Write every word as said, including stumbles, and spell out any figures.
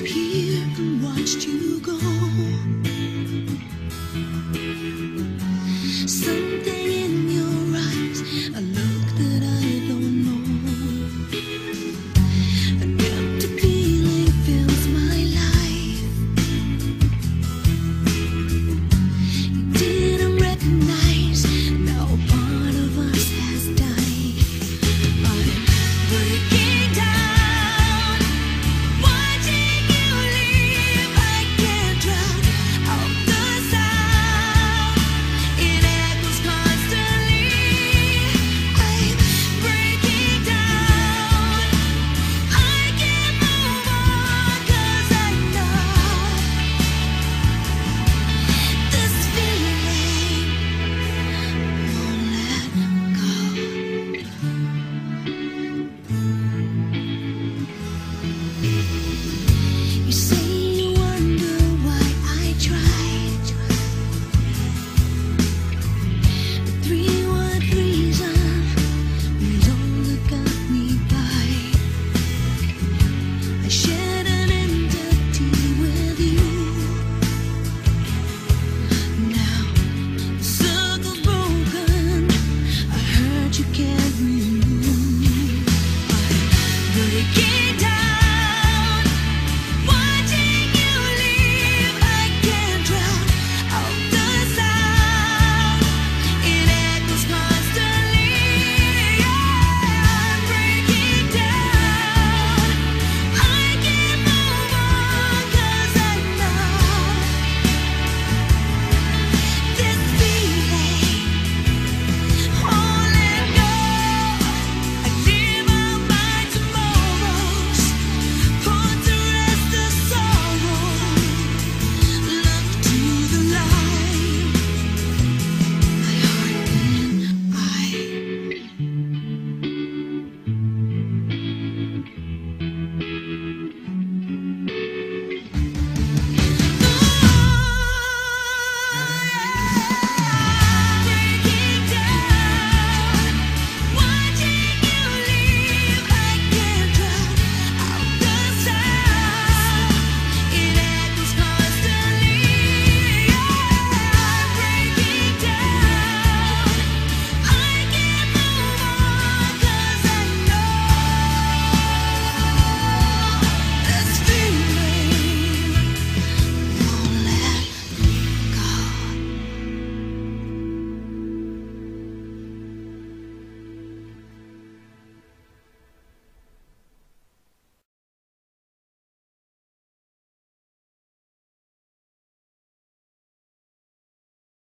here and watched you go. Something in your eyes, a look that I don't know. An empty feeling fills my life. You didn't recognize, now part of us has died. I'm breaking down, watching you leave. I can't drown out the sound. It echoes constantly. I'm breaking down. I can't move on 'cause I know this feeling won't let go.